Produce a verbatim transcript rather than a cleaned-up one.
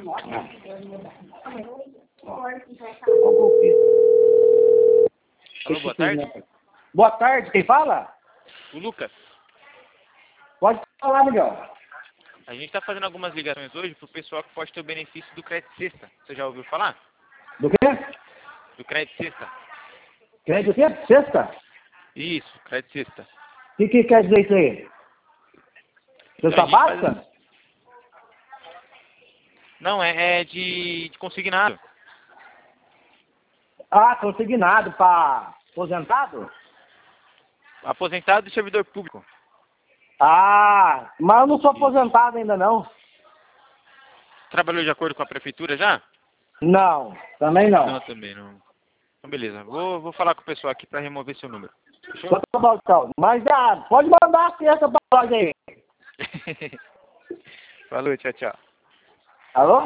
Alô, boa tarde. Boa tarde, quem fala? O Lucas. Pode falar, Miguel. A gente está fazendo algumas ligações hoje para o pessoal que pode ter o benefício do Crédito Sexta. Você já ouviu falar? Do quê? Do Crédito Sexta. Crédito o quê? Sexta? Isso, Crédito Sexta. O que, que quer dizer isso aí? Sexta Então, a gente faz- básica? Não, é, é de, de consignado. Ah, consignado para aposentado? Aposentado e servidor público. Ah, mas eu não sou aposentado ainda não. Trabalhou de acordo com a prefeitura já? Não, também não. Não, também não. Então, beleza. Vou, vou falar com o pessoal aqui para remover seu número. Fechou? Só tá bom, então. Mas ah, pode mandar a sexta pra nós aí. Falou, tchau, tchau. Alô?